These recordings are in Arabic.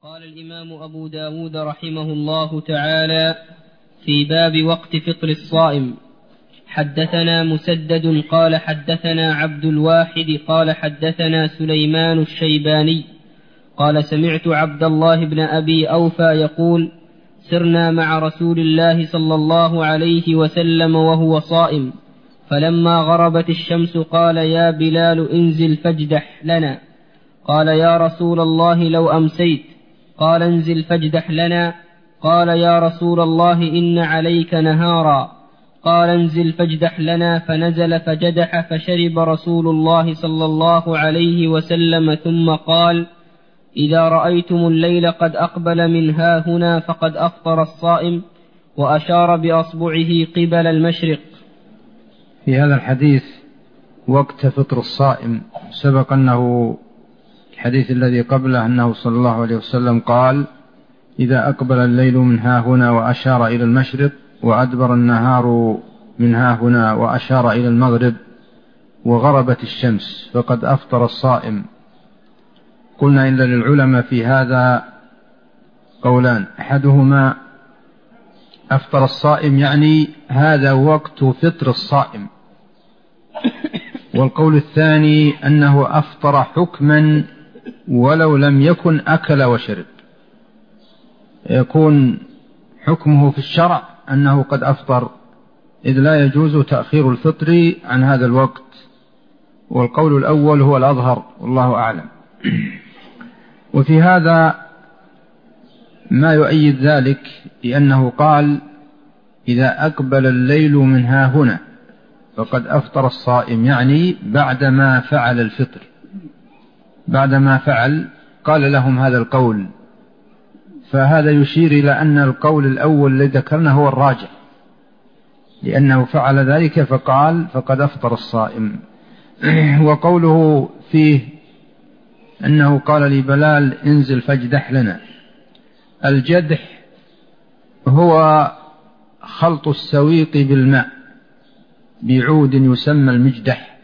قال الإمام أبو داود رحمه الله تعالى في باب وقت فطر الصائم: حدثنا مسدد قال حدثنا عبد الواحد قال حدثنا سليمان الشيباني قال سمعت عبد الله بن أبي أوفى يقول: سرنا مع رسول الله صلى الله عليه وسلم وهو صائم، فلما غربت الشمس قال: يا بلال انزل فاجدح لنا. قال: يا رسول الله لو أمسيت. قال: انزل فاجدح لنا. قال: يا رسول الله إن عليك نهارا. قال: انزل فاجدح لنا. فنزل فجدح، فشرب رسول الله صلى الله عليه وسلم ثم قال: إذا رأيتم الليل قد أقبل من هاهنا فقد أفطر الصائم، وأشار بأصبعه قبل المشرق. في هذا الحديث وقت فطر الصائم. سبق أنه الحديث الذي قبله أنه صلى الله عليه وسلم قال: إذا أقبل الليل من هاهنا وأشار إلى المشرق، وأدبر النهار من هاهنا وأشار إلى المغرب، وغربت الشمس فقد أفطر الصائم. قلنا إن للعلماء في هذا قولان: أحدهما أفطر الصائم يعني هذا وقت فطر الصائم، والقول الثاني أنه أفطر حكما ولو لم يكن أكل وشرب، يكون حكمه في الشرع أنه قد أفطر، إذ لا يجوز تأخير الفطر عن هذا الوقت. والقول الأول هو الأظهر والله أعلم. وفي هذا ما يؤيد ذلك، لأنه قال: إذا أقبل الليل من هاهنا فقد أفطر الصائم، يعني بعدما فعل الفطر، بعدما فعل قال لهم هذا القول. فهذا يشير إلى أن القول الأول الذي ذكرنا هو الراجح، لأنه فعل ذلك فقال فقد أفطر الصائم. وقوله فيه أنه قال لبلال: انزل فاجدح لنا. الجدح هو خلط السويق بالماء بعود يسمى المجدح.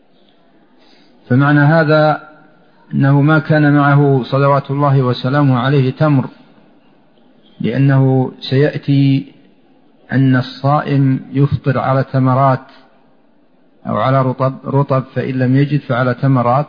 فمعنى هذا أنه ما كان معه صلوات الله وسلامه عليه تمر، لأنه سيأتي أن الصائم يفطر على تمرات أو على رطب، فإن لم يجد فعلى تمرات.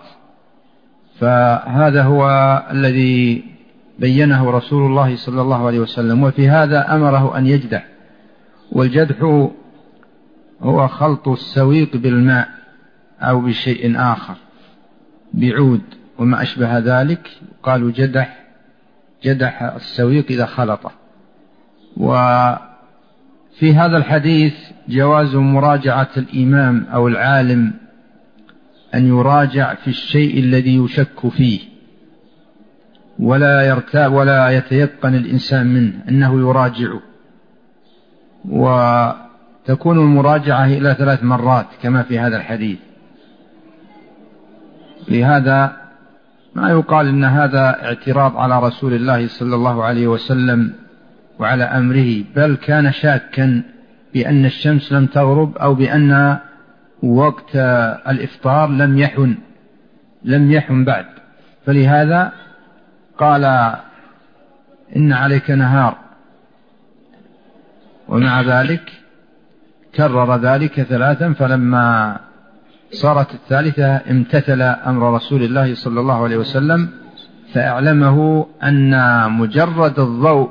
فهذا هو الذي بينه رسول الله صلى الله عليه وسلم، وفي هذا أمره أن يجدح. والجدح هو خلط السويق بالماء أو بشيء آخر، بعود وما أشبه ذلك. قالوا جدح السويق إذا خلطه. وفي هذا الحديث جواز مراجعة الإمام أو العالم، أن يراجع في الشيء الذي يشك فيه، ولا يرتاب ولا يتيقن الإنسان منه أنه يراجعه. وتكون المراجعة إلى 3 مرات كما في هذا الحديث. لهذا ما يقال إن هذا اعتراض على رسول الله صلى الله عليه وسلم وعلى أمره، بل كان شاكا بأن الشمس لم تغرب أو بأن وقت الإفطار لم يحن بعد، فلهذا قال: إن عليك نهار. ومع ذلك كرر ذلك 3، فلما صارت الثالثة امتثل أمر رسول الله صلى الله عليه وسلم، فأعلمه أن مجرد الضوء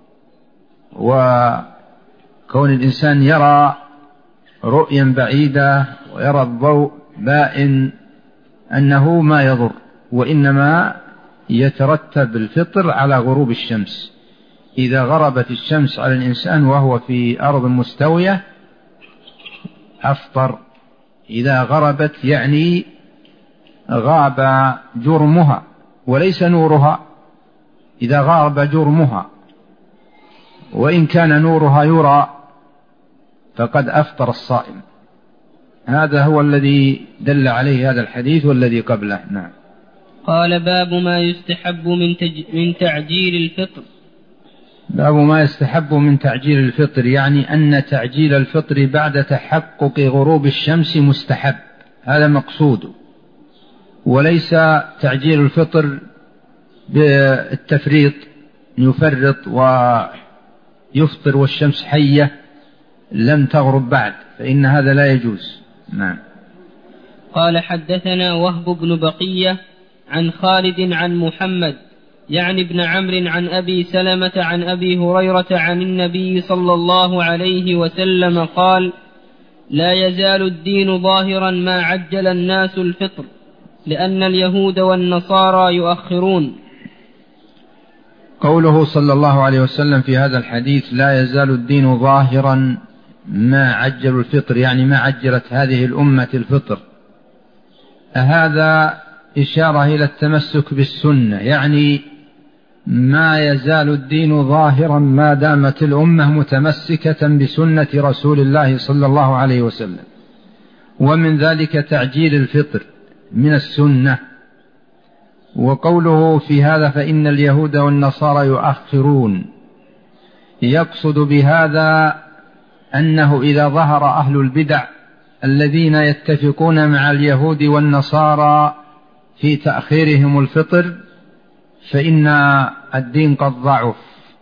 وكون الإنسان يرى رؤيا بعيدة ويرى الضوء بائن أنه ما يضر، وإنما يترتب الفطر على غروب الشمس. إذا غربت الشمس على الإنسان وهو في أرض مستوية أفطر. إذا غربت يعني غاب جرمها وليس نورها، إذا غاب جرمها وإن كان نورها يرى فقد أفطر الصائم. هذا هو الذي دل عليه هذا الحديث والذي قبله. نعم. قال: باب ما يستحب من تعجيل الفطر. باب ما يستحب من تعجيل الفطر، يعني أن تعجيل الفطر بعد تحقق غروب الشمس مستحب، هذا مقصود، وليس تعجيل الفطر بالتفريط، يفرط ويفطر والشمس حية لم تغرب بعد، فإن هذا لا يجوز. نعم. قال حدثنا وهب بن بقية عن خالد عن محمد يعني ابن عمرو عن أبي سلمة عن أبي هريرة عن النبي صلى الله عليه وسلم قال: لا يزال الدين ظاهرا ما عجل الناس الفطر، لأن اليهود والنصارى يؤخرون. قوله صلى الله عليه وسلم في هذا الحديث: لا يزال الدين ظاهرا ما عجل الفطر، يعني ما عجلت هذه الأمة الفطر، هذا إشارة إلى التمسك بالسنة، يعني ما يزال الدين ظاهرا ما دامت الأمة متمسكة بسنة رسول الله صلى الله عليه وسلم، ومن ذلك تعجيل الفطر من السنة. وقوله في هذا: فإن اليهود والنصارى يؤخرون، يقصد بهذا أنه إذا ظهر أهل البدع الذين يتفقون مع اليهود والنصارى في تأخيرهم الفطر، فإن الدين قد ضعف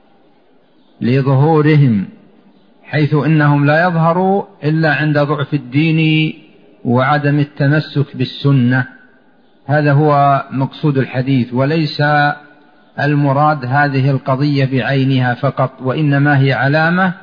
لظهورهم، حيث إنهم لا يظهروا إلا عند ضعف الدين وعدم التمسك بالسنة. هذا هو مقصود الحديث، وليس المراد هذه القضية بعينها فقط، وإنما هي علامة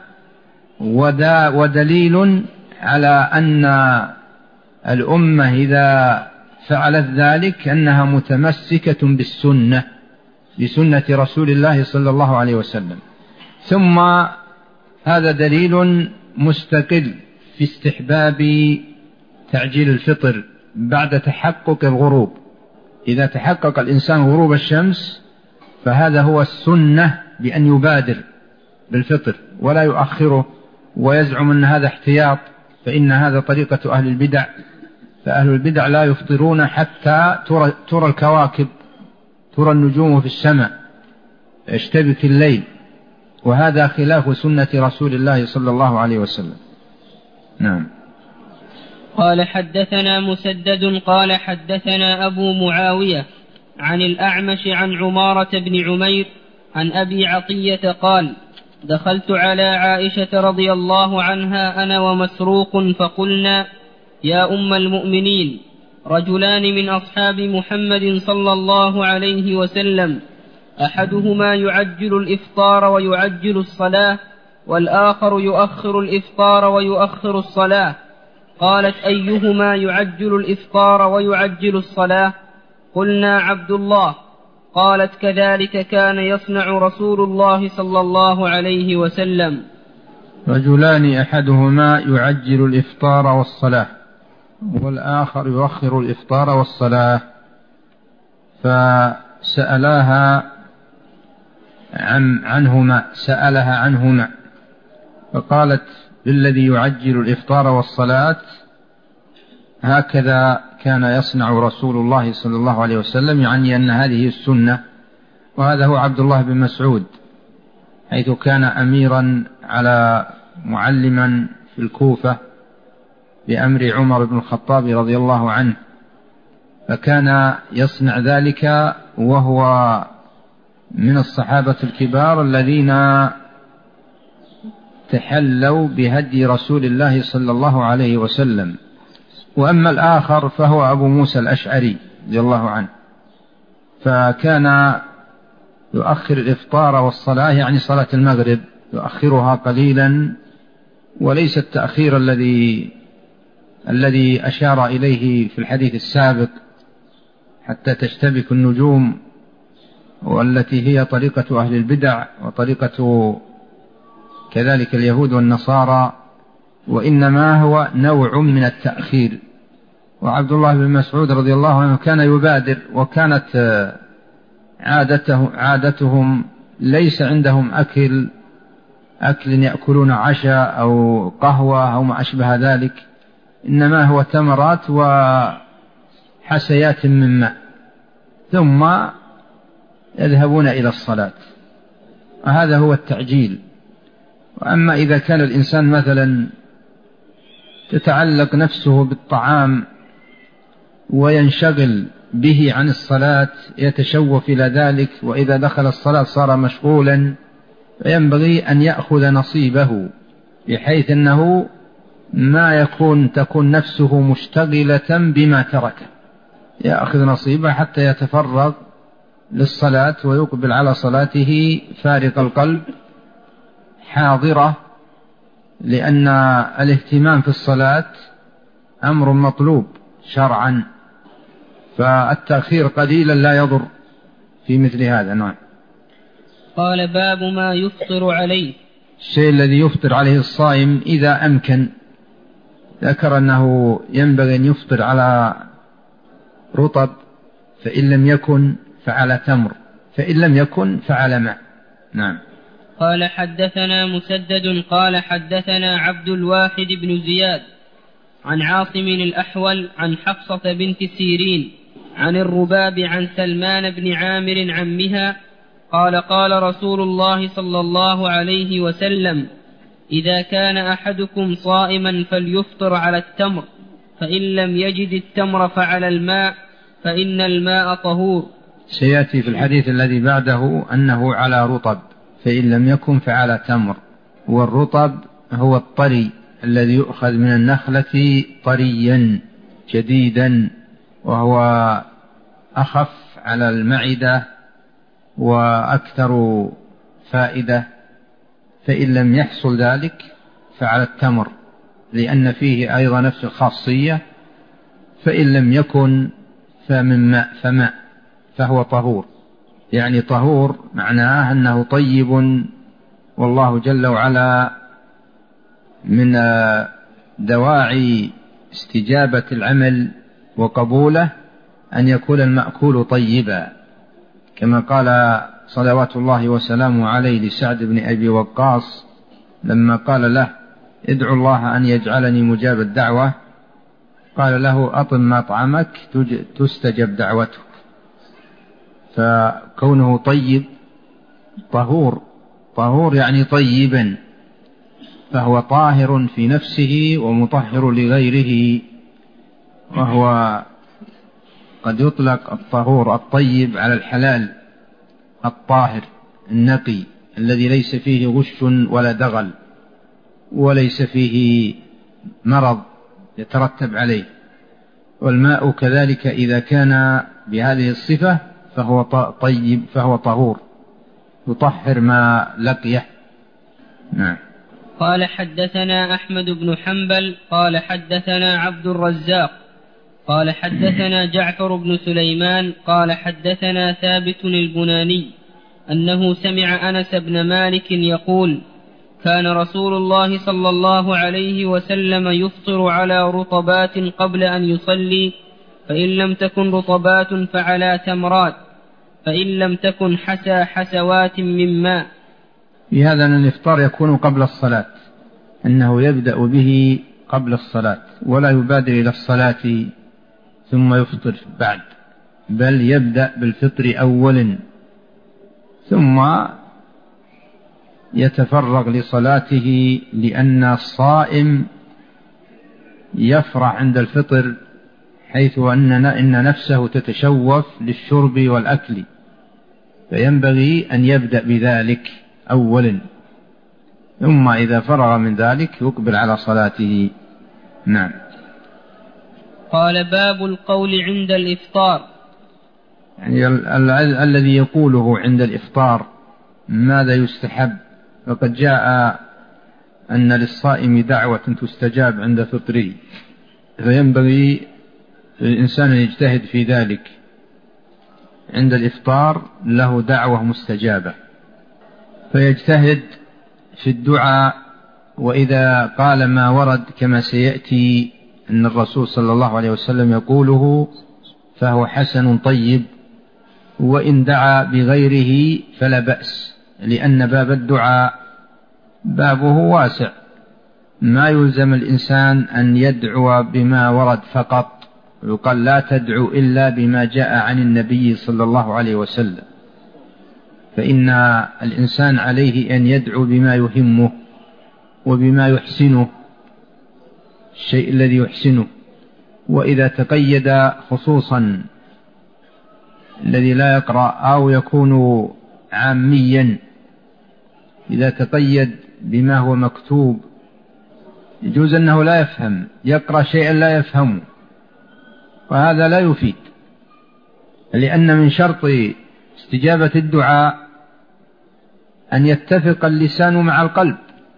ودليل على أن الأمة إذا فعلت ذلك أنها متمسكة بالسنة، بسنة رسول الله صلى الله عليه وسلم. ثم هذا دليل مستقل في استحباب تعجيل الفطر بعد تحقق الغروب. إذا تحقق الإنسان غروب الشمس فهذا هو السنة، بأن يبادر بالفطر ولا يؤخره ويزعم أن هذا احتياط، فإن هذا طريقة أهل البدع، فأهل البدع لا يفطرون حتى ترى الكواكب، ترى النجوم في السماء، يشتبك الليل، وهذا خلاف سنة رسول الله صلى الله عليه وسلم. نعم. قال حدثنا مسدد قال حدثنا أبو معاوية عن الأعمش عن عمارة بن عمير عن أبي عطية قال: دخلت على عائشة رضي الله عنها أنا ومسروق فقلنا: يا أم المؤمنين، رجلان من أصحاب محمد صلى الله عليه وسلم، أحدهما يعجل الإفطار ويعجل الصلاة، والآخر يؤخر الإفطار ويؤخر الصلاة. قالت: أيهما يعجل الإفطار ويعجل الصلاة؟ قلنا: عبد الله. قالت: كذلك كان يصنع رسول الله صلى الله عليه وسلم. رجلان أحدهما يعجل الإفطار والصلاة، والآخر يؤخر الإفطار والصلاة، فسألها عنهما فقالت: للذي يعجل الإفطار والصلاة هكذا كان يصنع رسول الله صلى الله عليه وسلم، يعني أن هذه السنة. وهذا هو عبد الله بن مسعود، حيث كان أميرا على معلما في الكوفة بأمر عمر بن الخطاب رضي الله عنه، فكان يصنع ذلك، وهو من الصحابة الكبار الذين تحلوا بهدي رسول الله صلى الله عليه وسلم. وأما الآخر فهو أبو موسى الأشعري رضي الله عنه، فكان يؤخر الإفطار والصلاة، يعني صلاة المغرب يؤخرها قليلا، وليس التأخير الذي أشار إليه في الحديث السابق حتى تشتبك النجوم، والتي هي طريقة أهل البدع وطريقة كذلك اليهود والنصارى، وإنما هو نوع من التأخير. وعبد الله بن مسعود رضي الله عنه كان يبادر، وكانت عادتهم ليس عندهم أكل يأكلون عشاء أو قهوة أو ما أشبه ذلك، إنما هو تمرات وحسيات من ماء، ثم يذهبون إلى الصلاة. وهذا هو التعجيل. وأما إذا كان الإنسان مثلا تتعلق نفسه بالطعام وينشغل به عن الصلاة يتشوف إلى ذلك، وإذا دخل الصلاة صار مشغولا، فينبغي أن يأخذ نصيبه بحيث أنه ما تكون نفسه مشتغلة بما تركه، يأخذ نصيبه حتى يتفرغ للصلاة ويقبل على صلاته فارغ القلب حاضرة، لأن الاهتمام في الصلاة أمر مطلوب شرعا، فالتأخير قليلا لا يضر في مثل هذا. نعم. قال باب ما يفطر عليه. الشيء الذي يفطر عليه الصائم إذا أمكن، ذكر أنه ينبغي أن يفطر على رطب، فإن لم يكن فعلى تمر، فإن لم يكن فعلى ماء. نعم. قال حدثنا مسدد قال حدثنا عبد الواحد بن زياد عن عاصم الأحول عن حفصة بنت سيرين عن الرباب عن سلمان بن عامر عمها قال قال رسول الله صلى الله عليه وسلم: إذا كان أحدكم صائما فليفطر على التمر، فإن لم يجد التمر فعلى الماء، فإن الماء طهور. سيأتي في الحديث الذي بعده أنه على رطب، فإن لم يكن فعلى تمر، والرطب هو الطري الذي يؤخذ من النخلة طريا جديدا، وهو أخف على المعدة وأكثر فائدة، فإن لم يحصل ذلك فعلى التمر لأن فيه أيضا نفس الخاصية، فإن لم يكن فمن ماء فماء، فهو طهور. يعني طهور معناه أنه طيب، والله جل وعلا من دواعي استجابة العمل وقبوله أن يكون المأكول طيبا، كما قال صلوات الله وسلامه عليه لسعد بن أبي وقاص لما قال له: ادعو الله أن يجعلني مجاب الدعوة، قال له: أطم مطعمك تستجب دعوتك. فكونه طيب طهور يعني طيبا، فهو طاهر في نفسه ومطهر لغيره، وهو قد يطلق الطهور الطيب على الحلال الطاهر النقي الذي ليس فيه غش ولا دغل وليس فيه مرض يترتب عليه. والماء كذلك إذا كان بهذه الصفة فهو طيب، فهو طهور يطهر ما لقيه. نعم. قال حدثنا أحمد بن حنبل قال حدثنا عبد الرزاق قال حدثنا جعفر بن سليمان قال حدثنا ثابت البناني أنه سمع أنس بن مالك يقول: كان رسول الله صلى الله عليه وسلم يفطر على رطبات قبل أن يصلي، فإن لم تكن رطبات فعلى تمرات، فإن لم تكن حسوات من ماء. بهذا أن الإفطار يكون قبل الصلاة، أنه يبدأ به قبل الصلاة ولا يبادر إلى الصلاة ثم يفطر بعد، بل يبدأ بالفطر أولا ثم يتفرغ لصلاته، لأن الصائم يفرح عند الفطر حيث أن نفسه تتشوف للشرب والأكل، فينبغي أن يبدأ بذلك أولا، ثم إذا فرغ من ذلك يقبل على صلاته. نعم. قال: باب القول عند الإفطار. يعني الذي يقوله عند الإفطار ماذا يستحب؟ وقد جاء أن للصائم دعوة تستجاب عند فطره، فينبغي الإنسان يجتهد في ذلك. عند الإفطار له دعوة مستجابة، فيجتهد في الدعاء، وإذا قال ما ورد كما سيأتي أن الرسول صلى الله عليه وسلم يقوله فهو حسن طيب، وإن دعا بغيره فلا بأس، لأن باب الدعاء بابه واسع، ما يلزم الإنسان أن يدعو بما ورد فقط، يقال لا تدعو إلا بما جاء عن النبي صلى الله عليه وسلم، فإن الإنسان عليه أن يدعو بما يهمه وبما يحسنه، الشيء الذي يحسنه. وإذا تقيد خصوصا الذي لا يقرأ، أو يكون عاميا إذا تقيد بما هو مكتوب، يجوز أنه لا يفهم، يقرأ شيئا لا يفهمه، وهذا لا يفيد، لأن من شرط استجابة الدعاء أن يتفق اللسان مع القلب،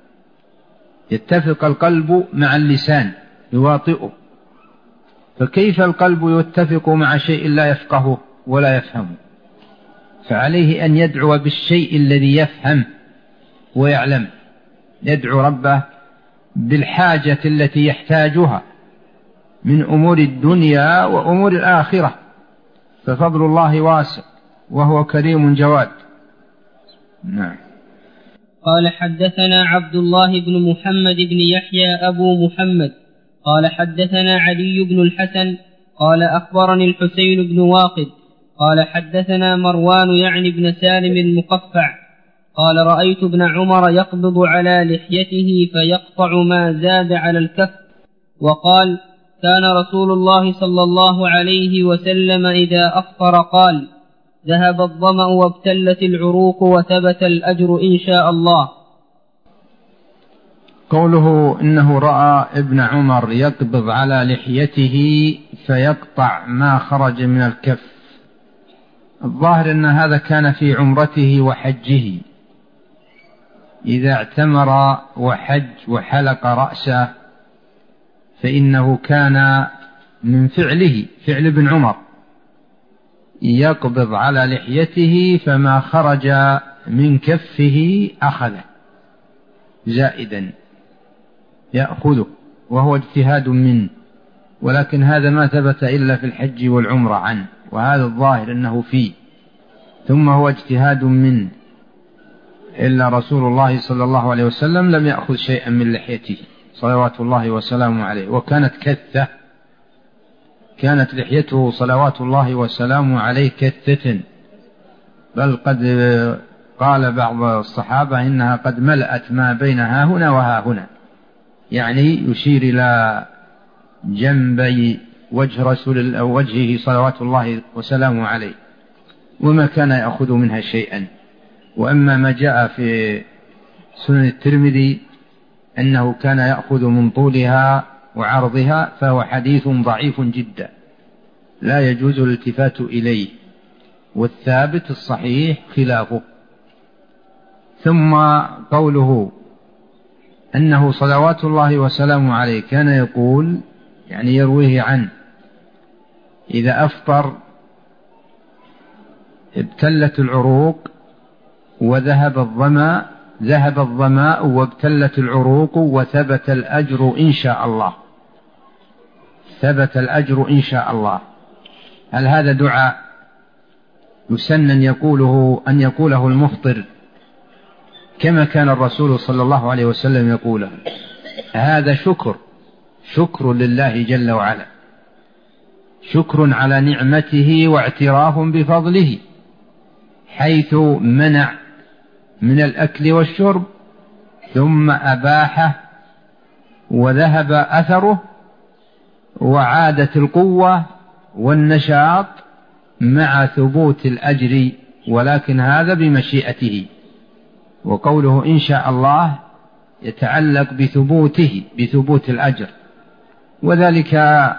يتفق القلب مع اللسان يواطئه، فكيف القلب يتفق مع شيء لا يفقهه ولا يفهمه؟ فعليه أن يدعو بالشيء الذي يفهم ويعلم، يدعو ربه بالحاجة التي يحتاجها من أمور الدنيا وأمور الآخرة، ففضل الله واسع وهو كريم جواد. نعم. قال حدثنا عبد الله بن محمد بن يحيى أبو محمد قال حدثنا علي بن الحسن قال أخبرني الحسين بن واقد قال حدثنا مروان يعني بن سالم المقفع قال رأيت ابن عمر يقبض على لحيته فيقطع ما زاد على الكف، وقال كان رسول الله صلى الله عليه وسلم إذا أفطر قال ذهب الظمأ وابتلت العروق وثبت الأجر إن شاء الله. قوله إنه رأى ابن عمر يقبض على لحيته فيقطع ما خرج من الكف، الظاهر أن هذا كان في عمرته وحجه، إذا اعتمر وحج وحلق رأسه فإنه كان من فعل ابن عمر يقبض على لحيته، فما خرج من كفه أخذه زائدا يأخذه، وهو اجتهاد منه، ولكن هذا ما ثبت إلا في الحج والعمرة عنه، وهذا الظاهر أنه فيه، ثم هو اجتهاد منه، إلا رسول الله صلى الله عليه وسلم لم يأخذ شيئا من لحيته صلوات الله وسلامه عليه، وكانت كثة، كانت لحيته صلوات الله وسلامه عليه كثة، بل قد قال بعض الصحابة إنها قد ملأت ما بين ها هنا وها هنا، يعني يشير إلى جنبي وجه رسول أو وجهه صلوات الله وسلامه عليه، وما كان يأخذ منها شيئا. وأما ما جاء في سنن الترمذي أنه كان يأخذ من طولها وعرضها فهو حديث ضعيف جدا لا يجوز الالتفات إليه، والثابت الصحيح خلافه. ثم قوله أنه صلوات الله وسلامه عليه كان يقول، يعني يرويه عنه، إذا أفطر ابتلت العروق وذهب الظمأ، ذهب الظماء وابتلت العروق وثبت الأجر إن شاء الله، ثبت الأجر إن شاء الله. هل هذا دعاء يسن أن يقوله المفطر كما كان الرسول صلى الله عليه وسلم يقوله؟ هذا شكر لله جل وعلا، شكر على نعمته واعتراف بفضله، حيث منع من الأكل والشرب ثم أباحه وذهب أثره وعادت القوة والنشاط مع ثبوت الأجر، ولكن هذا بمشيئته. وقوله إن شاء الله يتعلق بثبوت الأجر، وذلك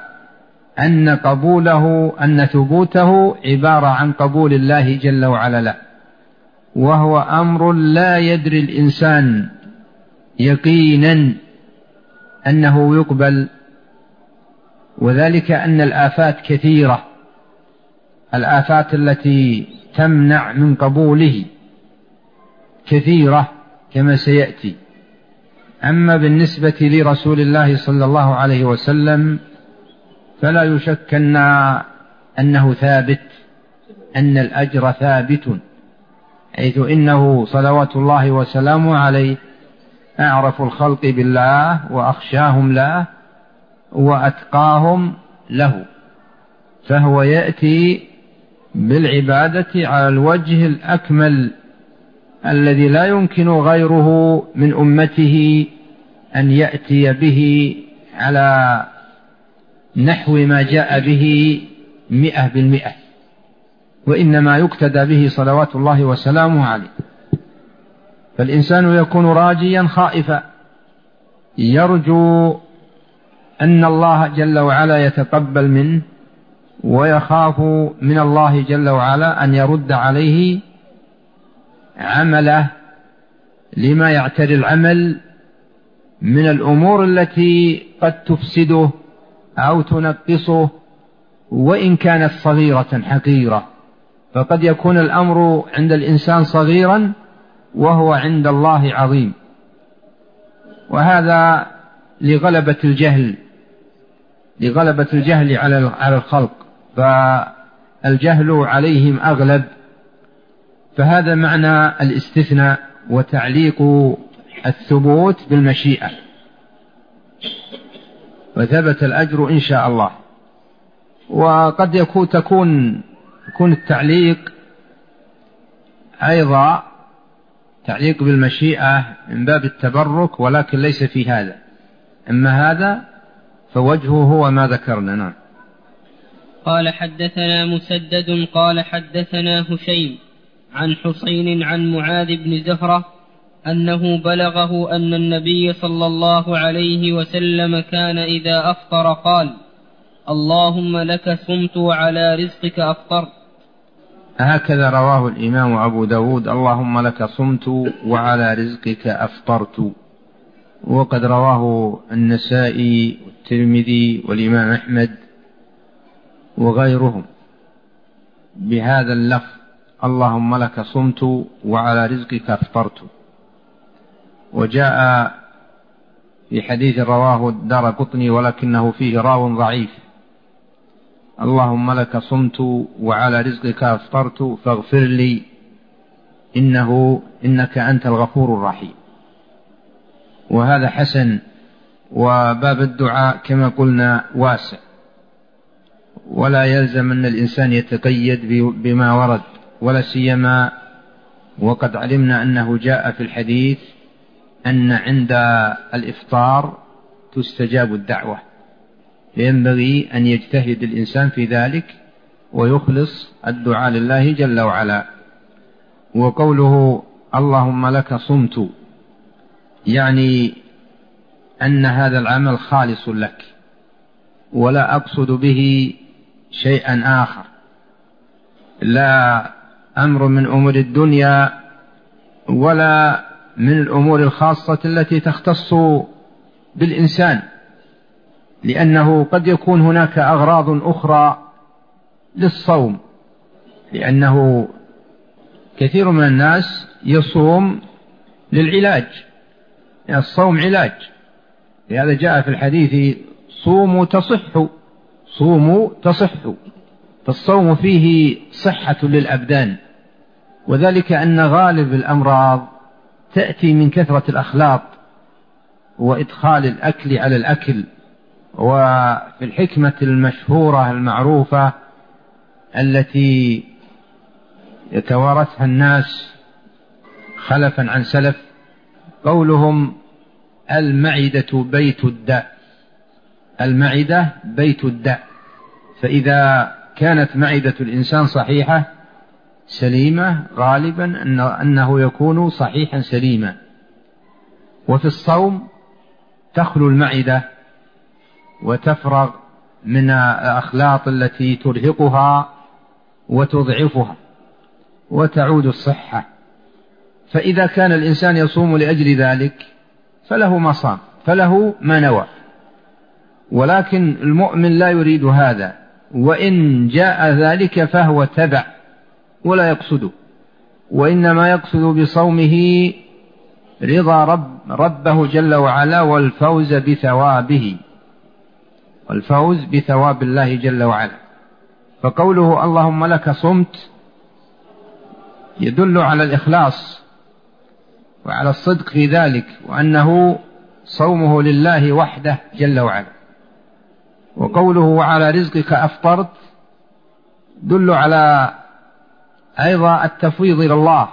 أن ثبوته عبارة عن قبول الله جل وعلا له، وهو أمر لا يدري الإنسان يقينا أنه يقبل، وذلك أن الآفات كثيرة، الآفات التي تمنع من قبوله كثيرة كما سيأتي. أما بالنسبة لرسول الله صلى الله عليه وسلم فلا يشك أنه ثابت، أن الأجر ثابت، حيث إنه صلوات الله وسلامه عليه أعرف الخلق بالله وأخشاهم له وأتقاهم له، فهو يأتي بالعبادة على الوجه الأكمل الذي لا يمكن غيره من أمته أن يأتي به على نحو ما جاء به 100%. وإنما يقتدى به صلوات الله وسلامه عليه. فالإنسان يكون راجيا خائفا، يرجو أن الله جل وعلا يتقبل منه، ويخاف من الله جل وعلا أن يرد عليه عمله لما يعتري العمل من الأمور التي قد تفسده أو تنقصه، وإن كانت صغيرة حقيرة. فقد يكون الأمر عند الإنسان صغيرا وهو عند الله عظيم، وهذا لغلبة الجهل على الخلق، فالجهل عليهم أغلب. فهذا معنى الاستثناء وتعليق الثبوت بالمشيئة، وثبت الأجر إن شاء الله. وقد يكون التعليق أيضا تعليق بالمشيئة من باب التبرك، ولكن ليس في هذا. أما هذا فوجهه هو ما ذكرنا. نعم. قال حدثنا مسدد قال حدثنا هشيم عن حسين عن معاذ بن زهرة أنه بلغه أن النبي صلى الله عليه وسلم كان إذا أفطر قال: اللهم لك صمت وعلى رزقك أفطرت. هكذا رواه الإمام أبو داود: اللهم لك صمت وعلى رزقك أفطرت. وقد رواه النسائي والترمذي والإمام أحمد وغيرهم بهذا اللفظ: اللهم لك صمت وعلى رزقك أفطرت. وجاء في حديث رواه الدارقطني ولكنه فيه راو ضعيف: اللهم لك صمت وعلى رزقك أفطرت فاغفر لي إنك أنت الغفور الرحيم. وهذا حسن. وباب الدعاء كما قلنا واسع، ولا يلزم أن الإنسان يتقيد بما ورد، ولا سيما وقد علمنا أنه جاء في الحديث أن عند الإفطار تستجاب الدعوة، فينبغي أن يجتهد الإنسان في ذلك ويخلص الدعاء لله جل وعلا. وقوله اللهم لك صمت يعني أن هذا العمل خالص لك، ولا أقصد به شيئا آخر، لا أمر من أمور الدنيا ولا من الأمور الخاصة التي تختص بالإنسان، لأنه قد يكون هناك أغراض أخرى للصوم، لأنه كثير من الناس يصوم للعلاج، يعني الصوم علاج. لهذا جاء في الحديث: صوموا تصحوا. فالصوم فيه صحة للأبدان، وذلك أن غالب الأمراض تأتي من كثرة الأخلاط وإدخال الأكل على الأكل. وفي الحكمة المشهورة المعروفة التي يتوارثها الناس خلفا عن سلف قولهم: المعدة بيت الداء. المعدة بيت الداء. فإذا كانت معدة الإنسان صحيحة سليمة غالبا أنه يكون صحيحا سليما. وفي الصوم تخلو المعدة وتفرغ من الأخلاط التي ترهقها وتضعفها وتعود الصحة. فإذا كان الإنسان يصوم لأجل ذلك فله ما صام، فله ما نوى. ولكن المؤمن لا يريد هذا، وإن جاء ذلك فهو تبع ولا يقصده، وإنما يقصد بصومه رضا ربه جل وعلا والفوز بثواب الله جل وعلا. فقوله اللهم لك صمت يدل على الإخلاص وعلى الصدق في ذلك، وأنه صومه لله وحده جل وعلا. وقوله وعلى رزقك أفطرت دل على أيضا التفويض إلى الله،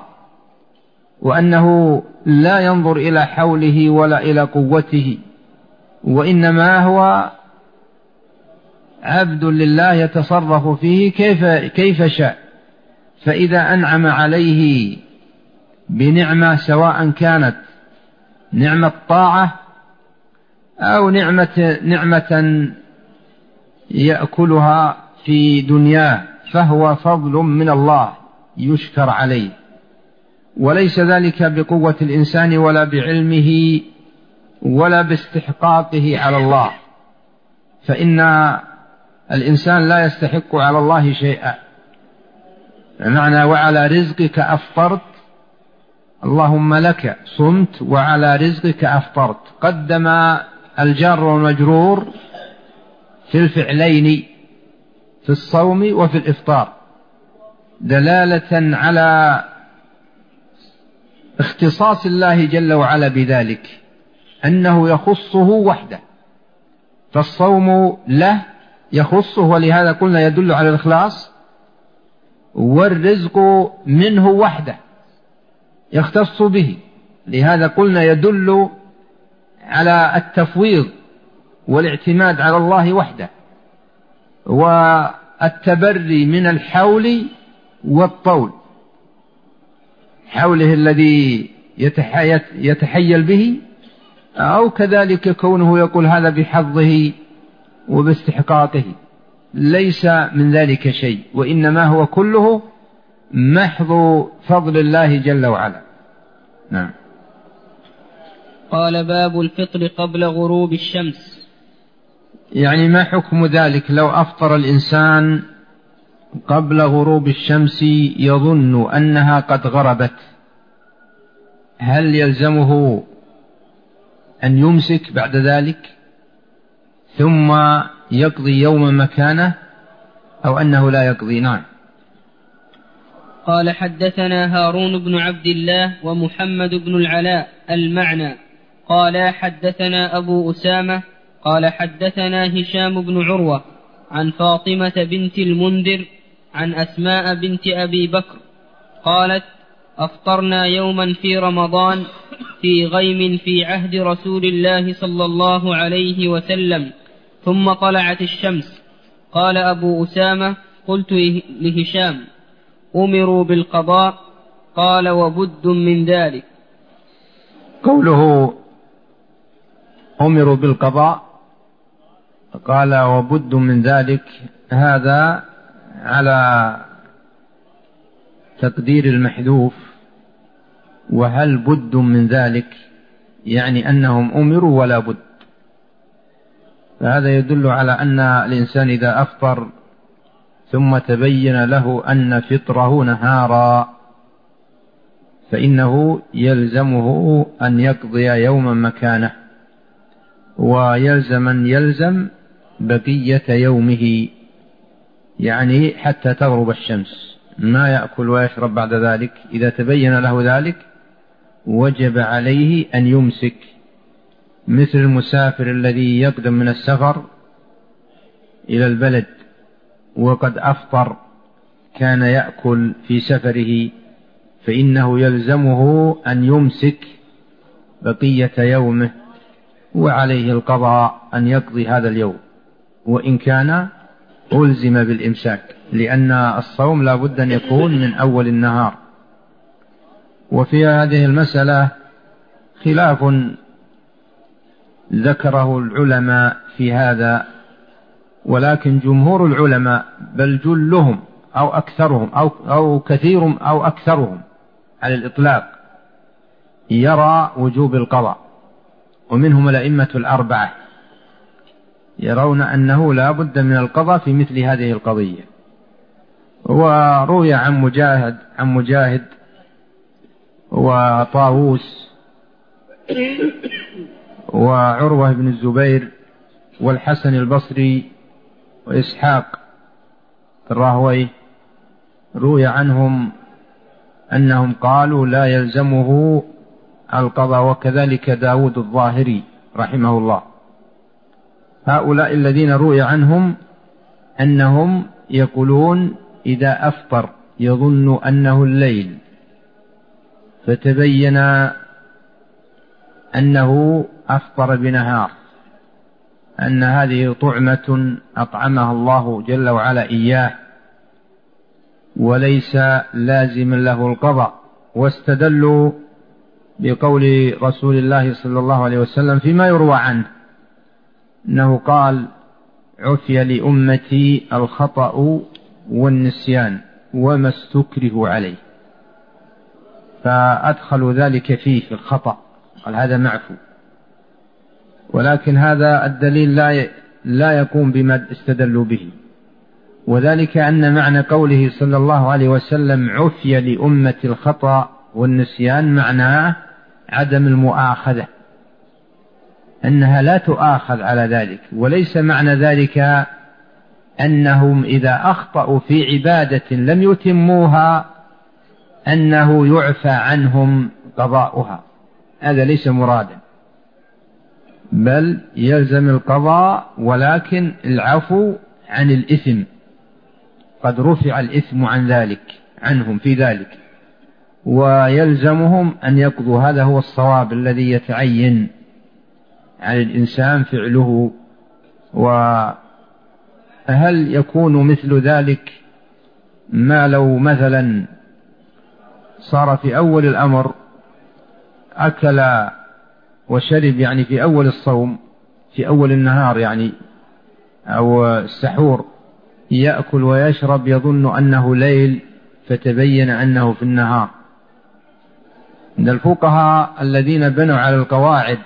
وأنه لا ينظر إلى حوله ولا إلى قوته، وإنما هو عبد لله يتصرف فيه كيف شاء، فإذا أنعم عليه بنعمة سواء كانت نعمة طاعة أو نعمة يأكلها في دنياه، فهو فضل من الله يشكر عليه، وليس ذلك بقوة الإنسان ولا بعلمه ولا باستحقاقه على الله، فإن الإنسان لا يستحق على الله شيئا. معنى وعلى رزقك أفطرت، اللهم لك صمت وعلى رزقك أفطرت، قدم الجار والمجرور في الفعلين، في الصوم وفي الإفطار، دلالة على اختصاص الله جل وعلا بذلك، أنه يخصه وحده، فالصوم له يخصه، ولهذا قلنا يدل على الإخلاص، والرزق منه وحده يختص به، لهذا قلنا يدل على التفويض والاعتماد على الله وحده، والتبري من الحول والطول، حوله الذي يتحيل به، أو كذلك كونه يقول هذا بحظه وباستحقاقه، ليس من ذلك شيء، وإنما هو كله محض فضل الله جل وعلا. نعم. قال باب الفطر قبل غروب الشمس. يعني ما حكم ذلك لو أفطر الإنسان قبل غروب الشمس يظن أنها قد غربت، هل يلزمه أن يمسك بعد ذلك ثم يقضي يوما مكانه، أو أنه لا يقضي؟ نعم. قال حدثنا هارون بن عبد الله ومحمد بن العلاء المعنى قال حدثنا أبو أسامة قال حدثنا هشام بن عروة عن فاطمة بنت المنذر عن أسماء بنت أبي بكر قالت أفطرنا يوما في رمضان في غيم في عهد رسول الله صلى الله عليه وسلم، ثم طلعت الشمس. قال أبو أسامة قلت لهشام أمروا بالقضاء؟ قال وبد من ذلك. قوله أمروا بالقضاء قال وبد من ذلك، هذا على تقدير المحذوف، وهل بد من ذلك يعني أنهم أمروا ولا بد، فهذا يدل على أن الإنسان إذا أفطر ثم تبين له أن فطره نهارا فإنه يلزمه أن يقضي يوما مكانه، يلزم بقية يومه، يعني حتى تغرب الشمس، ما يأكل ويشرب بعد ذلك. إذا تبين له ذلك وجب عليه أن يمسك، مثل المسافر الذي يقدم من السفر إلى البلد وقد أفطر كان يأكل في سفره، فإنه يلزمه أن يمسك بقية يومه، وعليه القضاء أن يقضي هذا اليوم وإن كان ألزم بالإمساك، لأن الصوم لا بد أن يكون من أول النهار. وفي هذه المسألة خلاف ذكره العلماء في هذا، ولكن جمهور العلماء بل جلهم أو أكثرهم أو كثيرهم أو أكثرهم على الإطلاق يرى وجوب القضاء، ومنهم الأئمة الأربعة يرون أنه لا بد من القضاء في مثل هذه القضية. وروي عن مجاهد وطاووس وعروة بن الزبير والحسن البصري وإسحاق الراهوي، روي عنهم أنهم قالوا لا يلزمه القضاء، وكذلك داود الظاهري رحمه الله. هؤلاء الذين روي عنهم أنهم يقولون إذا أفطر يظن أنه الليل فتبين أنه أفطر بنهار، أن هذه طعمة أطعمها الله جل وعلا إياه، وليس لازما له القضاء. واستدلوا بقول رسول الله صلى الله عليه وسلم فيما يروى عنه أنه قال: عفي لأمتي الخطأ والنسيان وما استكره عليه، فأدخلوا ذلك فيه في الخطأ، قال هذا معفو. ولكن هذا الدليل لا يقوم بما استدلوا به، وذلك أن معنى قوله صلى الله عليه وسلم عفي لأمة الخطأ والنسيان معناه عدم المؤاخذة، أنها لا تؤاخذ على ذلك. وليس معنى ذلك أنهم إذا أخطأوا في عبادة لم يتموها أنه يعفى عنهم قضاؤها، هذا ليس مرادا، بل يلزم القضاء ولكن العفو عن الإثم، قد رفع الإثم عن ذلك عنهم في ذلك، ويلزمهم أن يقضوا. هذا هو الصواب الذي يتعين على الإنسان فعله. وهل يكون مثل ذلك ما لو مثلا صار في أول الأمر أكل وشرب، يعني في أول الصوم، في أول النهار يعني أو السحور، يأكل ويشرب يظن أنه ليل فتبين أنه في النهار. عند الفقهاء الذين بنوا على القواعد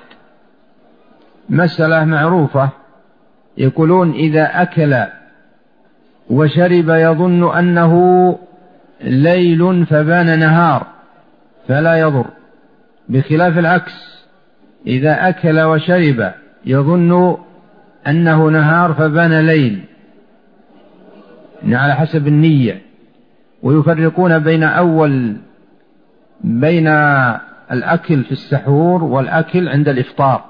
مسألة معروفة، يقولون إذا أكل وشرب يظن أنه ليل فبان نهار فلا يضر، بخلاف العكس، إذا أكل وشرب يظن أنه نهار فبان ليل، على حسب النية. ويفرقون بين الأكل في السحور والأكل عند الإفطار.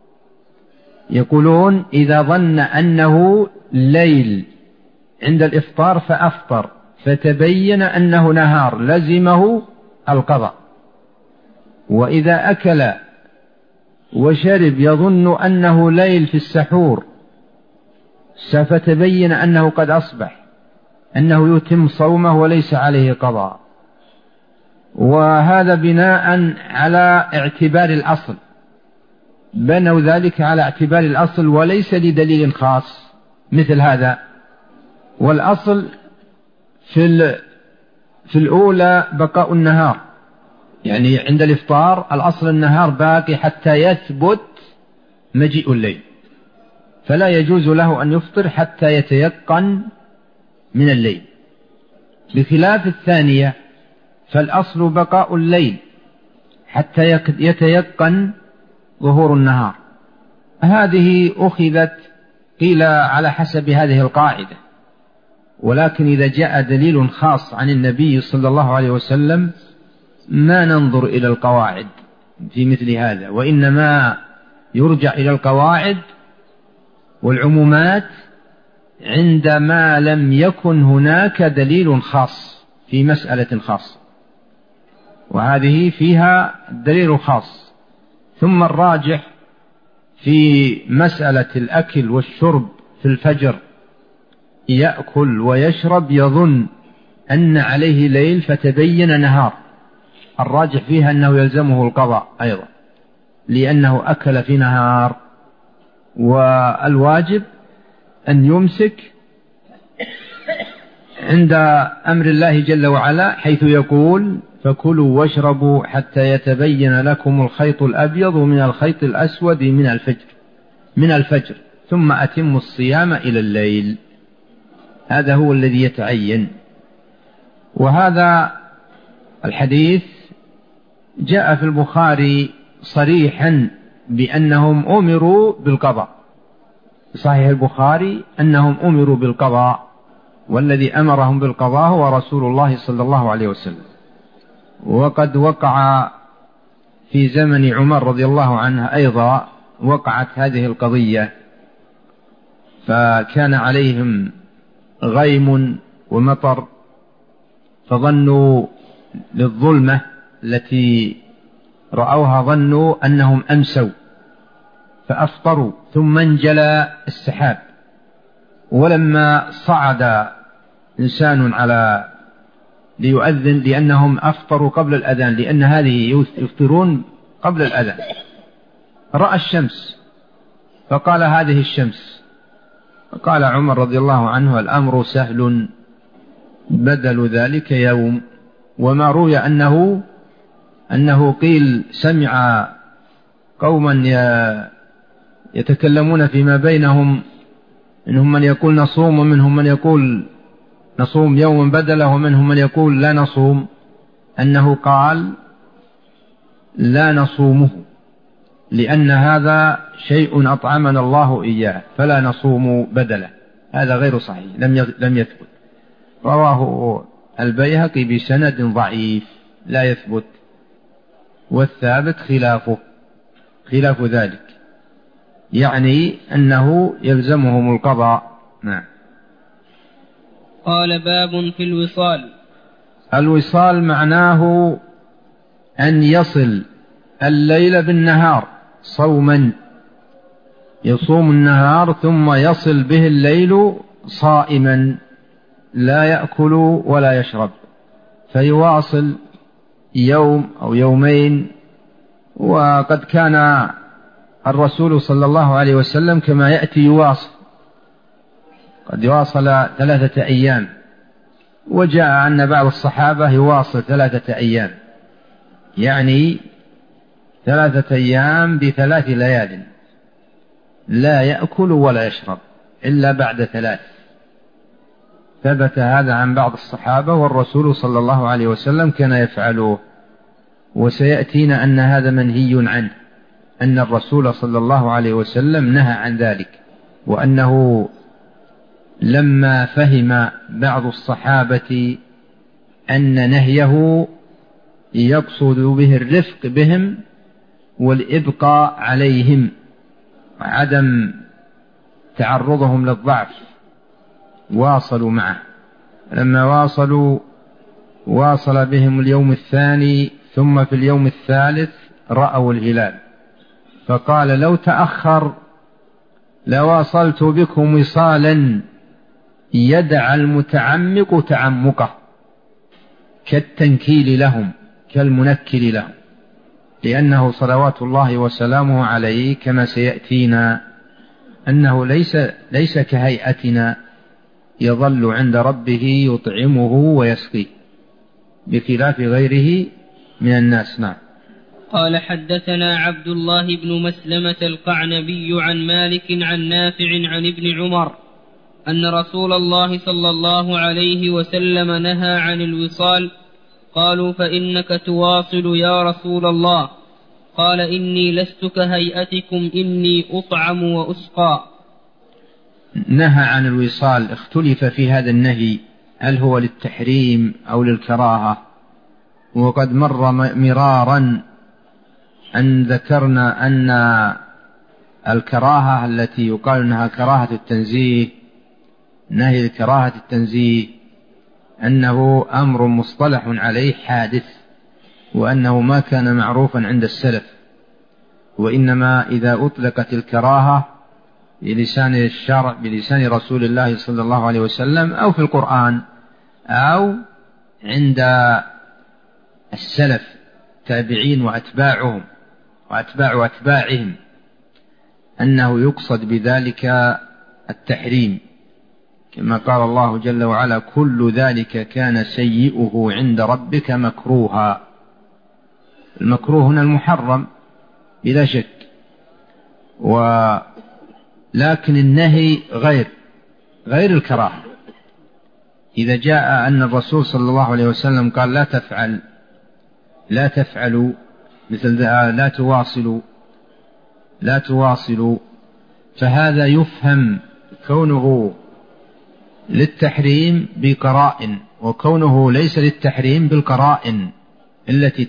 يقولون إذا ظن أنه ليل عند الإفطار فأفطر فتبين أنه نهار لزمه القضاء، وإذا أكل وشرب يظن أنه ليل في السحور فتبين أنه قد أصبح، أنه يتم صومه وليس عليه قضاء. وهذا بناء على اعتبار الأصل، بنوا ذلك على اعتبار الأصل وليس لدليل خاص مثل هذا. والأصل في الأولى بقاء النهار، يعني عند الإفطار الأصل النهار باقي حتى يثبت مجيء الليل، فلا يجوز له أن يفطر حتى يتيقن من الليل. بخلاف الثانية فالأصل بقاء الليل حتى يتيقن ظهور النهار. هذه أخذت قيل على حسب هذه القاعدة، ولكن إذا جاء دليل خاص عن النبي صلى الله عليه وسلم ما ننظر إلى القواعد في مثل هذا، وإنما يرجع إلى القواعد والعمومات عندما لم يكن هناك دليل خاص في مسألة خاصة، وهذه فيها دليل خاص. ثم الراجح في مسألة الأكل والشرب في الفجر، يأكل ويشرب يظن أن عليه ليل فتبين نهار، الراجح فيها أنه يلزمه القضاء أيضا لأنه أكل في نهار. والواجب أن يمسك عند أمر الله جل وعلا حيث يقول فكلوا واشربوا حتى يتبين لكم الخيط الأبيض من الخيط الأسود من الفجر ثم أتموا الصيام إلى الليل. هذا هو الذي يتعين. وهذا الحديث جاء في البخاري صريحا بأنهم أمروا بالقضاء، صحيح البخاري أنهم أمروا بالقضاء، والذي أمرهم بالقضاء هو رسول الله صلى الله عليه وسلم. وقد وقع في زمن عمر رضي الله عنه أيضا وقعت هذه القضية، فكان عليهم غيم ومطر، فظنوا للظلمة التي رأوها ظنوا أنهم أمسوا فأفطروا، ثم انجلى السحاب، ولما صعد إنسان على ليؤذن، لأنهم أفطروا قبل الأذان، لأن هذه يفطرون قبل الأذان. رأى الشمس فقال هذه الشمس، فقال عمر رضي الله عنه الأمر سهل، بدل ذلك يوم. وما روي أنه قيل سمع قوما يتكلمون فيما بينهم، منهم من يقول نصوم ومنهم من يقول نصوم يوم بدله ومنهم من يقول لا نصوم، أنه قال لا نصومه لأن هذا شيء أطعمنا الله إياه فلا نصوم بدله. هذا غير صحيح، لم يثبت. رواه البيهقي بسند ضعيف لا يثبت، والثابت خلاف ذلك، يعني أنه يلزمهم القضاء. نعم. قال باب في الوصال. الوصال معناه أن يصل الليل بالنهار صوما، يصوم النهار ثم يصل به الليل صائما لا يأكل ولا يشرب، فيواصل يوم أو يومين. وقد كان الرسول صلى الله عليه وسلم كما يأتي يواصل، قد يواصل 3 أيام، وجاء أن بعض الصحابة يواصل 3 أيام، يعني 3 أيام ب3 ليال لا يأكل ولا يشرب إلا بعد 3. ثبت هذا عن بعض الصحابة، والرسول صلى الله عليه وسلم كان يفعله. وسيأتينا أن هذا منهي عنه، أن الرسول صلى الله عليه وسلم نهى عن ذلك، وأنه لما فهم بعض الصحابة أن نهيه يقصد به الرفق بهم والإبقاء عليهم وعدم تعرضهم للضعف، واصلوا معه. لما واصل بهم اليوم الثاني، ثم في اليوم الثالث رأوا الهلال، فقال لو تأخر لواصلت بكم وصالا يدع المتعمق تعمقه، كالتنكيل لهم كالمنكل لهم، لأنه صلوات الله وسلامه عليه كما سيأتينا أنه ليس كهيئتنا يظل عند ربه يطعمه ويسقيه بخلاف غيره من الناس. نعم. قال حدثنا عبد الله بن مسلمة القعنبي عن مالك عن نافع عن ابن عمر أن رسول الله صلى الله عليه وسلم نهى عن الوصال. قالوا فإنك تواصل يا رسول الله؟ قال إني لست كهيئتكم، إني أطعم وأسقى. نهى عن الوصال، اختلف في هذا النهي هل هو للتحريم أو للكراهة، وقد مر مرارا أن ذكرنا أن الكراهة التي يقال أنها كراهة التنزيه، نهي الكراهة التنزيه، أنه أمر مصطلح عليه حادث، وأنه ما كان معروفا عند السلف، وإنما إذا أطلقت الكراهة بلسان الشرع بلسان رسول الله صلى الله عليه وسلم أو في القرآن أو عند السلف تابعين وأتباعهم وأتباع أتباعهم، أنه يقصد بذلك التحريم، كما قال الله جل وعلا كل ذلك كان سيئه عند ربك مكروها. المكروه هنا المحرم بلا شك، لكن النهي غير الكراهة. إذا جاء أن الرسول صلى الله عليه وسلم قال لا تفعلوا مثل لا تواصلوا، فهذا يفهم كونه للتحريم بقرائن، وكونه ليس للتحريم بالقرائن التي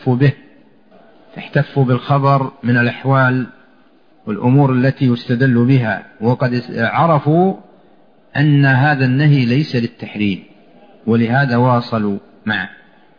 تحتف بالخبر من الأحوال والأمور التي يستدل بها، وقد عرفوا أن هذا النهي ليس للتحريم، ولهذا واصلوا معه.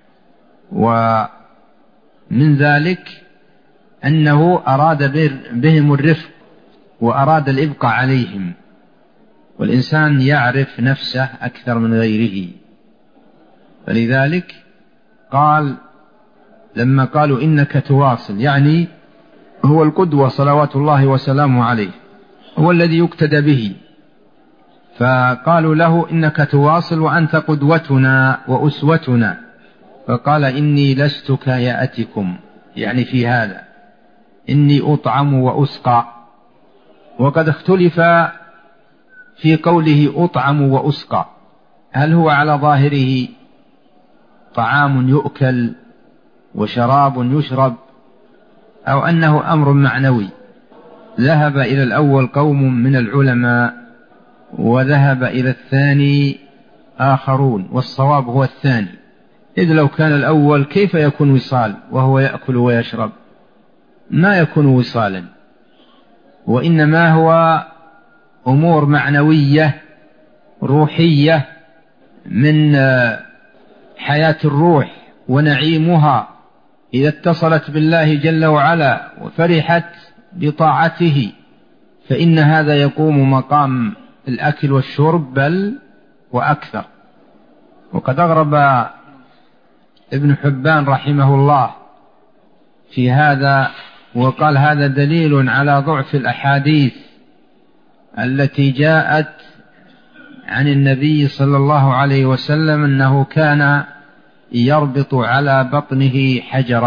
ومن ذلك أنه أراد بهم الرفق وأراد الإبقاء عليهم، والإنسان يعرف نفسه أكثر من غيره، فلذلك قال لما قالوا إنك تواصل، يعني هو القدوة صلوات الله وسلامه عليه، هو الذي يقتدى به، فقالوا له إنك تواصل وأنت قدوتنا وأسوتنا، فقال إني لست كيأتكم، يعني في هذا إني أطعم وأسقى. وقد اختلف في قوله أطعم وأسقى، هل هو على ظاهره طعام يؤكل وشراب يشرب، أو أنه أمر معنوي؟ ذهب إلى الأول قوم من العلماء، وذهب إلى الثاني آخرون، والصواب هو الثاني، إذ لو كان الأول كيف يكون وصال وهو يأكل ويشرب؟ ما يكون وصالا، وإنما هو أمور معنوية روحية من حياة الروح ونعيمها إذا اتصلت بالله جل وعلا وفرحت بطاعته، فإن هذا يقوم مقام الأكل والشرب بل وأكثر. وقد أغرب ابن حبان رحمه الله في هذا، وقال هذا دليل على ضعف الأحاديث التي جاءت عن النبي صلى الله عليه وسلم أنه كان يربط على بطنه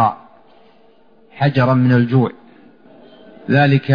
حجرا من الجوع، ذلك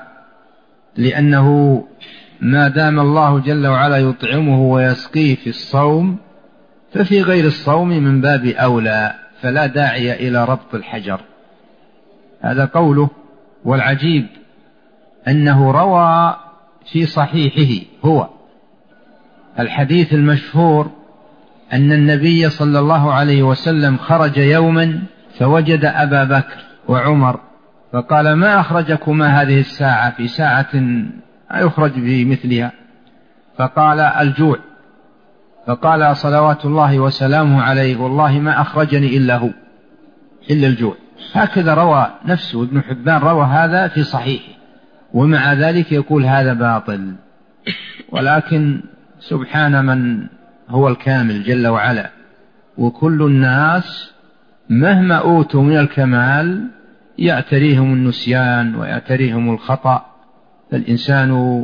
لأنه ما دام الله جل وعلا يطعمه ويسقيه في الصوم، ففي غير الصوم من باب أولى، فلا داعي إلى ربط الحجر. هذا قوله. والعجيب أنه روى في صحيحه هو الحديث المشهور أن النبي صلى الله عليه وسلم خرج يوما فوجد أبا بكر وعمر، فقال ما أخرجكما هذه الساعة في ساعة يخرج بمثلها؟ فقال الجوع. فقال صلوات الله وسلامه عليه والله ما أخرجني إلا هو، إلا الجوع. هكذا روى نفسه ابن حبان، روى هذا في صحيحه، ومع ذلك يقول هذا باطل. ولكن سبحان من هو الكامل جل وعلا، وكل الناس مهما أوتوا من الكمال يعتريهم النسيان ويعتريهم الخطأ، فالإنسان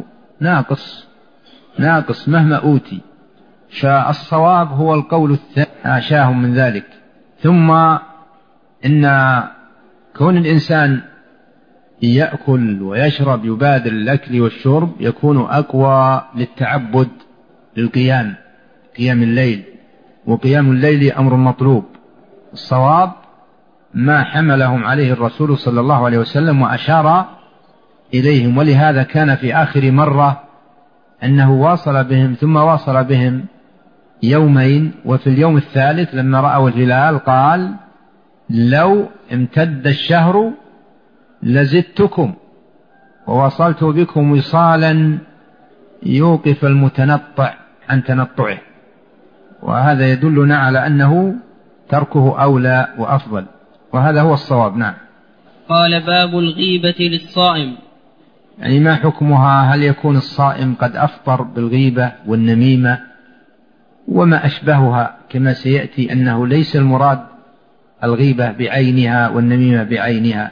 ناقص مهما أوتي. فالصواب هو القول الثاني حاشاهم من ذلك. ثم إن كون الإنسان يأكل ويشرب يبادر الأكل والشرب يكون أقوى للتعبد للقيام، قيام الليل، وقيام الليل أمر مطلوب. الصواب ما حملهم عليه الرسول صلى الله عليه وسلم وأشار إليهم، ولهذا كان في آخر مرة أنه واصل بهم، ثم واصل بهم يومين، وفي اليوم الثالث لما رأوا الهلال قال لو امتد الشهر لزدتكم ووصلت بكم وصالا يوقف المتنطع عن تنطعه. وهذا يدلنا على أنه تركه أولى وأفضل، وهذا هو الصواب. نعم. قال باب الغيبة للصائم، يعني ما حكمها؟ هل يكون الصائم قد أفطر بالغيبة والنميمة وما أشبهها، كما سيأتي أنه ليس المراد الغيبة بعينها والنميمة بعينها.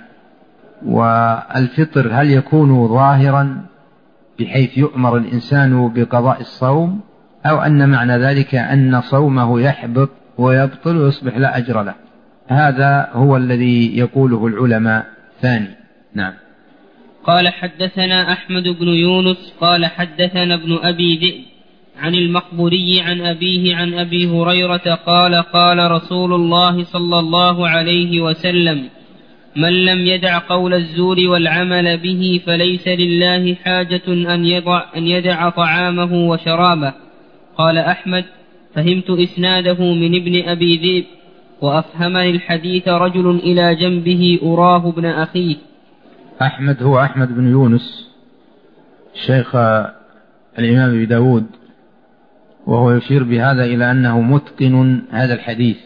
والفطر هل يكون ظاهرا بحيث يؤمر الإنسان بقضاء الصوم، أو أن معنى ذلك أن صومه يحبط ويبطل ويصبح لا أجر له؟ هذا هو الذي يقوله العلماء ثاني. نعم. قال حدثنا أحمد بن يونس قال حدثنا ابن أبي ذئب عن المقبوري عن أبيه عن أبي هريرة قال قال رسول الله صلى الله عليه وسلم من لم يدع قول الزور والعمل به فليس لله حاجة أن يدع طعامه وشرابه. قال أحمد فهمت إسناده من ابن أبي ذئب، وأفهمني الحديث رجل إلى جنبه أراه ابن أخيه. أحمد هو أحمد بن يونس شيخ الإمام أبي داود، وهو يشير بهذا إلى أنه متقن هذا الحديث،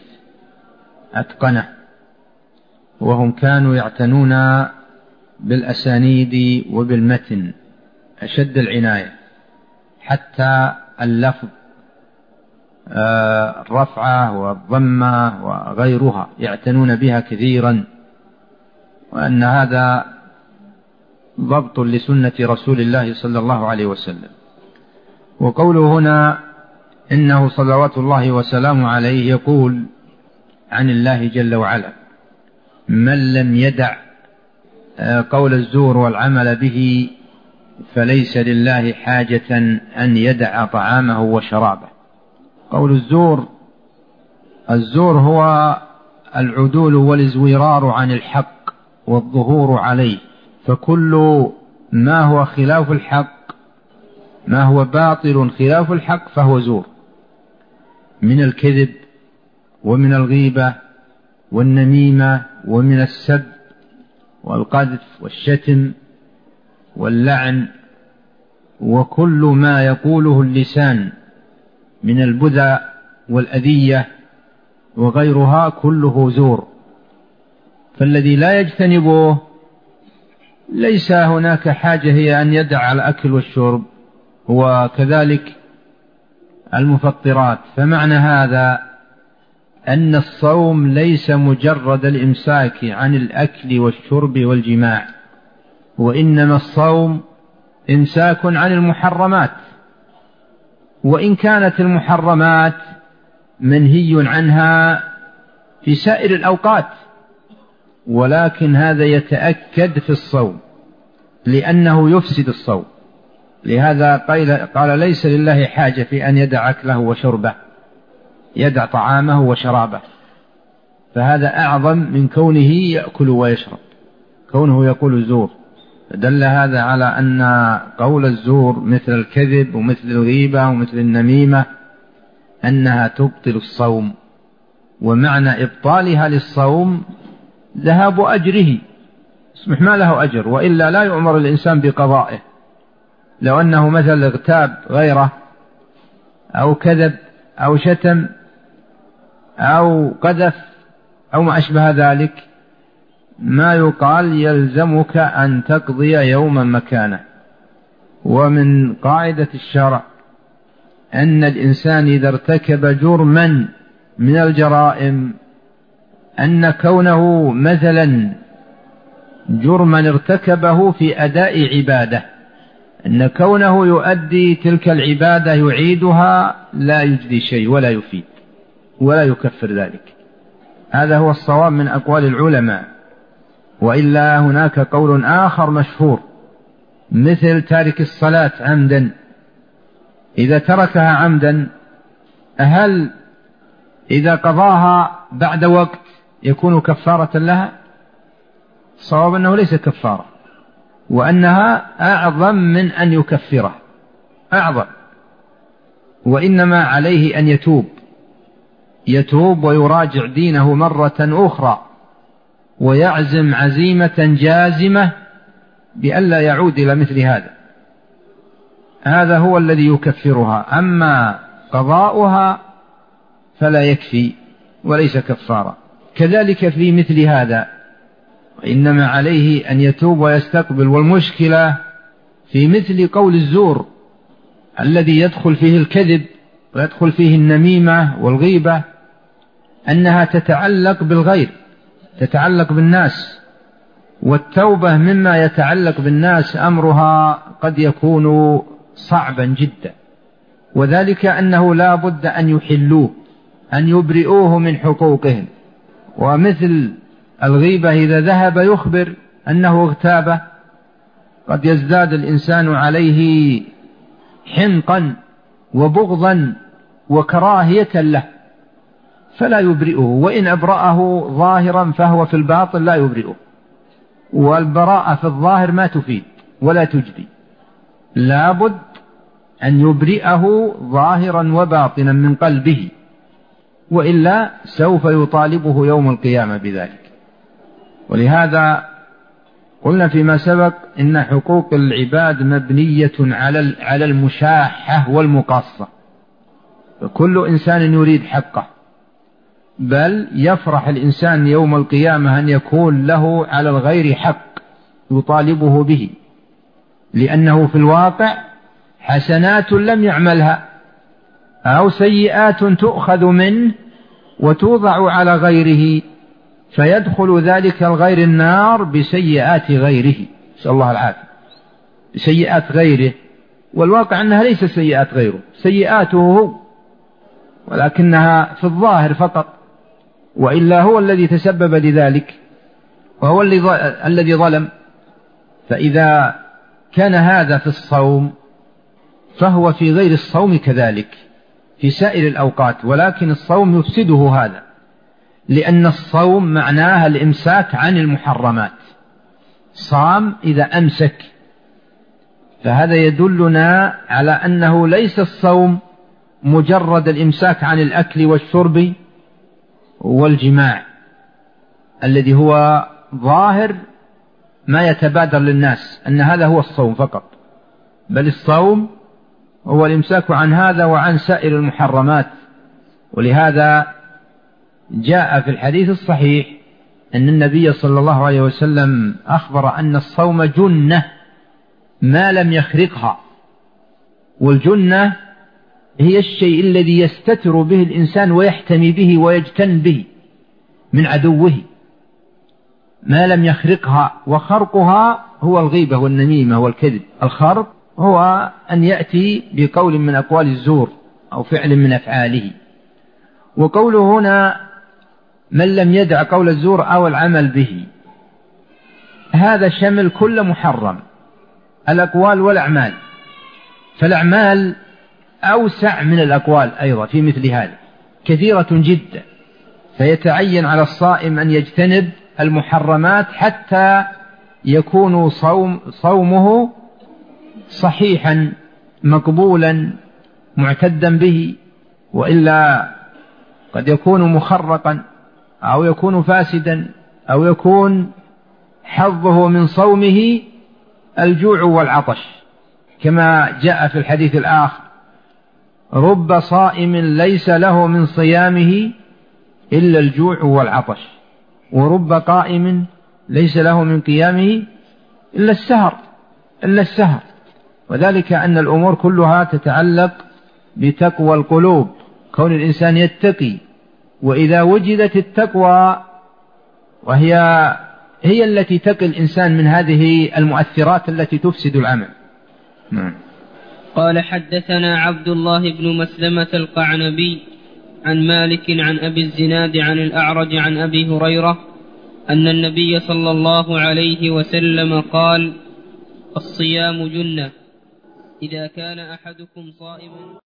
أتقنه، وهم كانوا يعتنون بالأسانيد وبالمتن أشد العناية، حتى اللفظ الرفعة والضمة وغيرها يعتنون بها كثيرا، وأن هذا ضبط لسنة رسول الله صلى الله عليه وسلم. وقوله هنا إنه صلوات الله وسلامه عليه يقول عن الله جل وعلا: من لم يدع قول الزور والعمل به فليس لله حاجة أن يدع طعامه وشرابه. قول الزور هو العدول والازورار عن الحق والظهور عليه، فكل ما هو خلاف الحق، ما هو باطل خلاف الحق فهو زور، من الكذب ومن الغيبة والنميمة ومن السب والقذف والشتم واللعن، وكل ما يقوله اللسان من البذى والأذية وغيرها كله زور. فالذي لا يجتنبه ليس هناك حاجة هي أن يدع الأكل والشرب، وكذلك المفطرات. فمعنى هذا أن الصوم ليس مجرد الإمساك عن الأكل والشرب والجماع، وإنما الصوم إمساك عن المحرمات، وإن كانت المحرمات منهي عنها في سائر الأوقات، ولكن هذا يتأكد في الصوم لأنه يفسد الصوم. لهذا قال ليس لله حاجة في أن يدع أكله وشربه، يدع طعامه وشرابه، فهذا أعظم من كونه يأكل ويشرب، كونه يقول الزور. دل هذا على أن قول الزور مثل الكذب ومثل الغيبة ومثل النميمة أنها تبطل الصوم، ومعنى إبطالها للصوم ذهاب أجره، اسمح ما له أجر، وإلا لا يؤمر الإنسان بقضائه. لو أنه مثل اغتاب غيره أو كذب أو شتم أو قذف أو ما أشبه ذلك، ما يقال يلزمك أن تقضي يوما مكانه. ومن قاعدة الشرع أن الإنسان إذا ارتكب جرما من الجرائم، أن كونه مثلا جرما ارتكبه في أداء عبادة، أن كونه يؤدي تلك العبادة يعيدها لا يجدي شيء ولا يفيد ولا يكفر ذلك. هذا هو الصواب من أقوال العلماء. وإلا هناك قول آخر مشهور مثل تارك الصلاة عمدا، إذا تركها عمدا هل إذا قضاها بعد وقت يكون كفارة لها؟ الصواب أنه ليس كفارة، وأنها أعظم من أن يكفره، أعظم. وإنما عليه أن يتوب ويراجع دينه مرة أخرى، ويعزم عزيمة جازمة بألا يعود إلى مثل هذا. هذا هو الذي يكفرها، أما قضاؤها فلا يكفي وليس كفارة. كذلك في مثل هذا، وإنما عليه أن يتوب ويستقبل. والمشكلة في مثل قول الزور الذي يدخل فيه الكذب ويدخل فيه النميمة والغيبة، أنها تتعلق بالغير، تتعلق بالناس، والتوبة مما يتعلق بالناس أمرها قد يكون صعبا جدا، وذلك أنه لا بد أن يحلوه، أن يبرئوه من حقوقهم. ومثل الغيبة إذا ذهب يخبر أنه اغتابه قد يزداد الإنسان عليه حنقا وبغضا وكراهية له فلا يبرئه، وإن أبرأه ظاهرا فهو في الباطن لا يبرئه. والبراءة في الظاهر ما تفيد ولا تجدي، لابد أن يبرئه ظاهرا وباطنا من قلبه، وإلا سوف يطالبه يوم القيامة بذلك. ولهذا قلنا فيما سبق إن حقوق العباد مبنية على المشاحة والمقاصة، فكل إنسان يريد حقه، بل يفرح الإنسان يوم القيامة أن يكون له على الغير حق يطالبه به، لأنه في الواقع حسنات لم يعملها أو سيئات تؤخذ منه وتوضع على غيره فيدخل ذلك الغير النار بسيئات غيره، نسأل الله العافية، بسيئات غيره، والواقع أنها ليس سيئات غيره، سيئاته هو، ولكنها في الظاهر فقط، وإلا هو الذي تسبب لذلك وهو الذي ظلم. فإذا كان هذا في الصوم فهو في غير الصوم كذلك في سائر الأوقات، ولكن الصوم يفسده هذا، لأن الصوم معناها الإمساك عن المحرمات، صام إذا أمسك، فهذا يدلنا على أنه ليس الصوم مجرد الإمساك عن الأكل والشرب والجماع الذي هو ظاهر ما يتبادر للناس أن هذا هو الصوم فقط، بل الصوم هو الإمساك عن هذا وعن سائر المحرمات. ولهذا جاء في الحديث الصحيح أن النبي صلى الله عليه وسلم أخبر أن الصوم جنة ما لم يخرقها، والجنة هي الشيء الذي يستتر به الإنسان ويحتمي به ويجتن به من عدوه ما لم يخرقها، وخرقها هو الغيبة والنميمة والكذب. الخرق هو أن يأتي بقول من أقوال الزور أو فعل من أفعاله، وقوله هنا من لم يدع قول الزور أو العمل به، هذا شمل كل محرم، الأقوال والأعمال، فالأعمال أوسع من الأقوال أيضا في مثل هذا كثيرة جدا، فيتعين على الصائم أن يجتنب المحرمات حتى يكون صومه صحيحا مقبولا معتدا به، وإلا قد يكون مخرقا أو يكون فاسدا أو يكون حظه من صومه الجوع والعطش، كما جاء في الحديث الآخر رب صائم ليس له من صيامه إلا الجوع والعطش، ورب قائم ليس له من قيامه إلا السهر. وذلك أن الأمور كلها تتعلق بتقوى القلوب، كون الإنسان يتقي، وإذا وجدت التقوى هي التي تقي الإنسان من هذه المؤثرات التي تفسد العمل. قال حدثنا عبد الله بن مسلمة القعنبي عن مالك عن أبي الزناد عن الأعرج عن أبي هريرة أن النبي صلى الله عليه وسلم قال: الصيام جنة، إذا كان أحدكم صائما